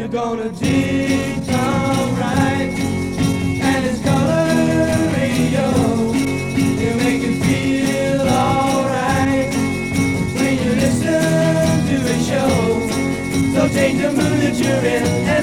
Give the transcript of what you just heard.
You're gonna dig Tom right and his color radio. You make it feel alright when you listen to his show. So change the mood that you're in.